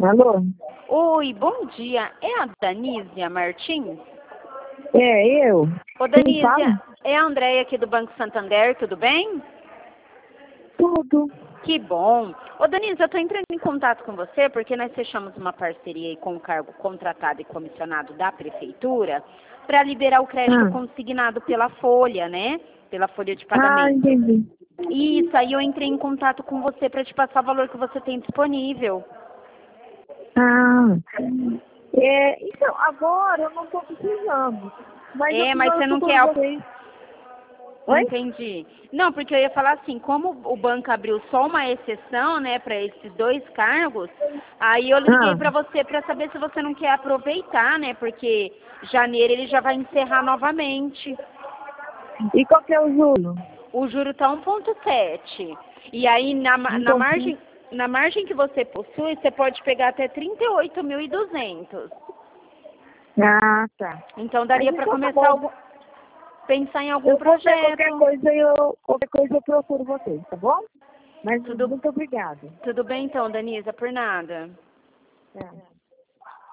Alô? Oi, bom dia. É a Danísia Martins? É, eu. Ô, Quem fala? Danísia, é a Andréia aqui do Banco Santander, tudo bem? Tudo. Que bom. Ô, Danísia, eu estou entrando em contato com você porque nós fechamos uma parceria aí com o cargo contratado e comissionado da Prefeitura para liberar o crédito consignado pela Folha, né? Pela folha de pagamento. Entendi. Isso, aí eu entrei em contato com você para te passar o valor que você tem disponível. Ah, então, agora eu não estou precisando. Mas eu Mas você não procuro quer... vocês. Oi? Entendi. Não, porque eu ia falar assim, como o banco abriu só uma exceção, né, para esses dois cargos, aí eu liguei para você para saber se você não quer aproveitar, né, porque janeiro ele já vai encerrar novamente. E qual que é o juro? O juro tá 1,7. E aí na margem que você possui, você pode pegar até 38.200. Ah, tá. Então daria Mas para então tá começar bom. pensar em algum Eu vou ver projeto. qualquer coisa eu procuro vocês, tá bom? Mas Tudo, muito obrigada. tudo bem então, Danisa, por nada. É.